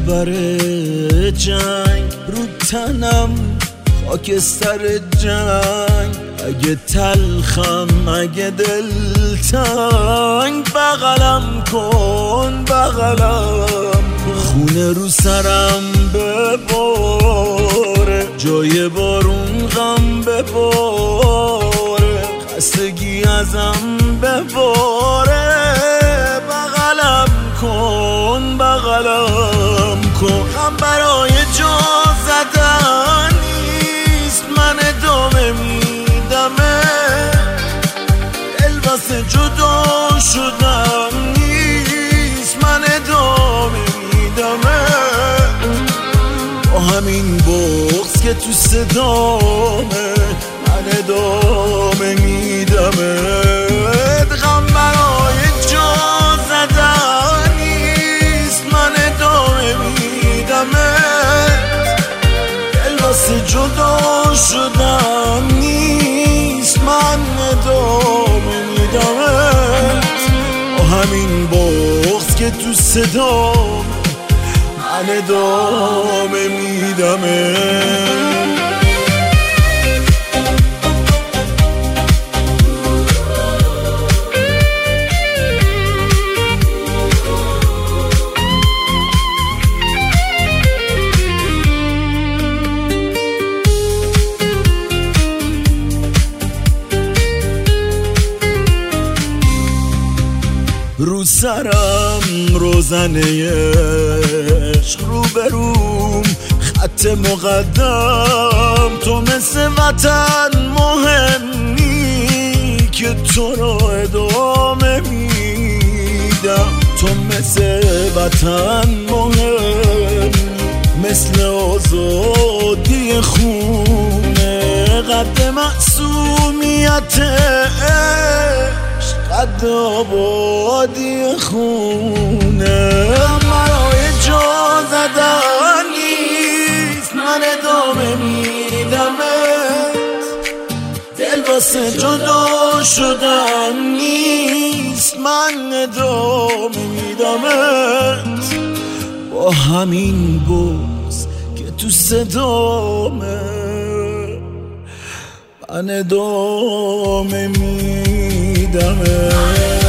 خبر جنگ رو تنم خاکستر جنگ، اگه تلخم اگه دلتنگ بغلم کن بغلم کن، خونه رو سرم بباره، جای بارون غم بباره، خستگی ازم بباره، بغلم کن بغلم کن. غم برای جا زدن نیست، من ادامه میدمه، دل واسه جدا شدم نیست، من ادامه میدمه، با همین بغض که تو صدامه من ادامه میدمه. غم برای جا زدن نیست، من ادامه میدمه، دل واسه جدا شدم نیست، من ادامه میدمه، با همین بغض که تو صدامه من ادامه میدمه. رو سرم روزنه عشق، رو بروم خط مقدم، تو مثل وطن مهمی که تو را ادامه میدم، تو مثل وطن مهم، مثل آزادی خونه، قد معصومیت قد آبادی خونه. برای جا زدن نیست، من ادامه میدمت، دل واسه جدا شدن نیست، من ادامه میدمت، با همین بغض که تو صدامه من ادامه میدمه.